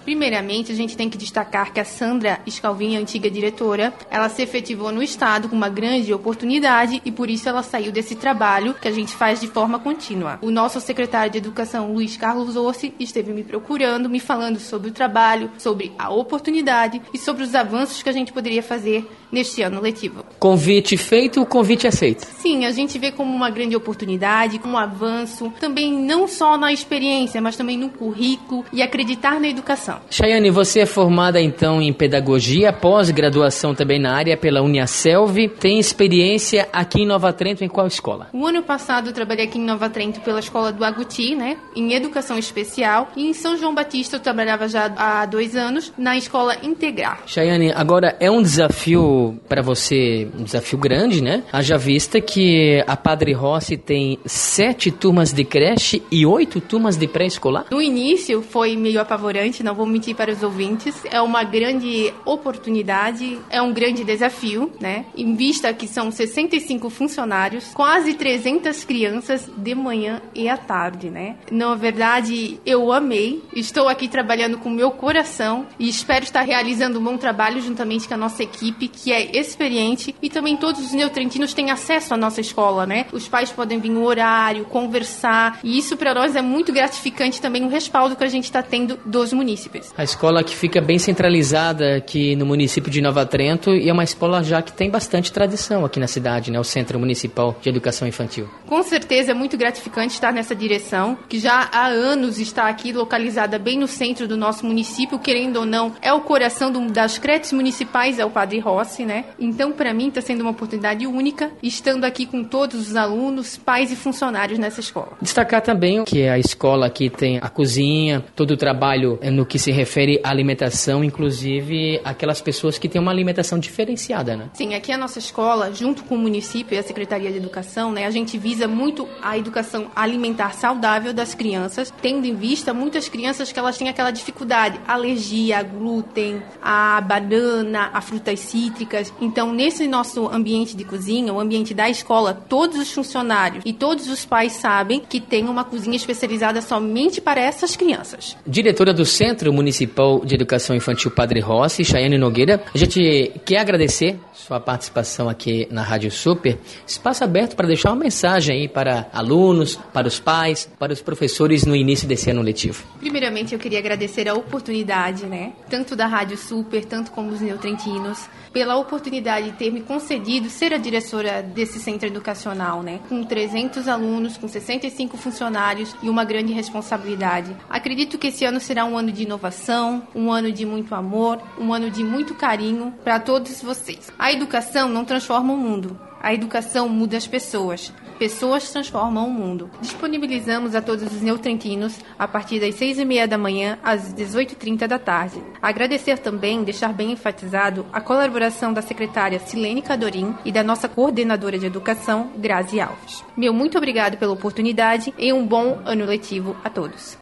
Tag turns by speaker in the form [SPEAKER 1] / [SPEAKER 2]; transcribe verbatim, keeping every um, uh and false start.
[SPEAKER 1] Primeiramente, a gente tem que destacar que a Sandra Scalvin, a antiga diretora, ela se efetivou no Estado com uma grande oportunidade e por isso ela saiu desse trabalho que a gente faz de forma contínua. O nosso secretário de Educação, Luiz Carlos Orsi, esteve me procurando, me falando sobre o trabalho, sobre a oportunidade e sobre os avanços que a gente poderia fazer neste ano letivo.
[SPEAKER 2] Convite feito, convite aceito.
[SPEAKER 1] Sim, a gente vê como uma grande oportunidade, como um avanço, também não só na experiência, mas também no currículo e acreditar na educação.
[SPEAKER 2] Chayane, você é formada então em pedagogia, pós-graduação também na área pela Uniaselv, tem experiência aqui em Nova Trento em qual escola?
[SPEAKER 1] O ano passado eu trabalhei aqui em Nova Trento pela escola do Aguti, né, em educação especial, e em São João Batista eu trabalhava já há dois anos na escola Integrar.
[SPEAKER 2] Chayane, agora é um desafio para você, um desafio grande, né? Haja vista que a Padre Rossi tem sete turmas de creche e oito turmas de pré-escolar?
[SPEAKER 1] No início foi meio apavorante, não vou mentir para os ouvintes. É uma grande oportunidade, é um grande desafio, né? Em vista que são sessenta e cinco funcionários, quase trezentas crianças de manhã e à tarde, né? Na verdade, eu amei. Estou aqui trabalhando com o meu coração e espero estar realizando um bom trabalho juntamente com a nossa equipe, que é experiente, e também todos os neotrentinos têm acesso à nossa escola, né? Os pais podem vir no horário, conversar, e isso para nós é muito gratificante também, o respaldo que a gente está tendo dos munícipes.
[SPEAKER 2] A escola que fica bem centralizada aqui no município de Nova Trento e é uma escola já que tem bastante tradição aqui na cidade, né? O Centro Municipal de Educação Infantil.
[SPEAKER 1] Com certeza é muito gratificante estar nessa direção, que já há anos está aqui localizada bem no centro do nosso município, querendo ou não, é o coração do, das creches municipais, é o Padre Rossi, né? Então, para mim, está sendo uma oportunidade única, estando aqui com todos os alunos, pais e funcionários nessa escola.
[SPEAKER 2] Destacar também que a escola aqui tem a cozinha, todo o trabalho no que se refere à alimentação, inclusive aquelas pessoas que têm uma alimentação diferenciada, né?
[SPEAKER 1] Sim, aqui a nossa escola, junto com o município e a Secretaria de Educação, né, a gente visa muito a educação alimentar saudável das crianças, tendo em vista muitas crianças que elas têm aquela dificuldade, alergia a glúten, a banana, a frutas cítricas. Então, nesse nosso ambiente de cozinha, o ambiente da escola, todos os funcionários e todos os pais sabem que tem uma cozinha especializada somente para essas crianças.
[SPEAKER 2] Diretora do Centro Municipal de Educação Infantil Padre Rossi, Chayane Nogueira, a gente quer agradecer sua participação aqui na Rádio Super. Espaço aberto para deixar uma mensagem aí para alunos, para os pais, para os professores no início desse ano letivo.
[SPEAKER 1] Primeiramente, eu queria agradecer a oportunidade, né, tanto da Rádio Super, tanto como dos neotrentinos, pela oportunidade de ter me concedido ser a diretora desse centro educacional, né, com trezentos alunos, com sessenta e cinco funcionários e uma grande responsabilidade. Acredito que esse ano será um ano de inovação, um ano de muito amor, um ano de muito carinho para todos vocês. A educação não transforma o mundo. A educação muda as pessoas. Pessoas transformam o mundo. Disponibilizamos a todos os neotrentinos a partir das seis e meia da manhã às dezoito e trinta da tarde. Agradecer também, deixar bem enfatizado, a colaboração da secretária Silene Cadorim e da nossa coordenadora de educação, Grazi Alves. Meu muito obrigado pela oportunidade e um bom ano letivo a todos.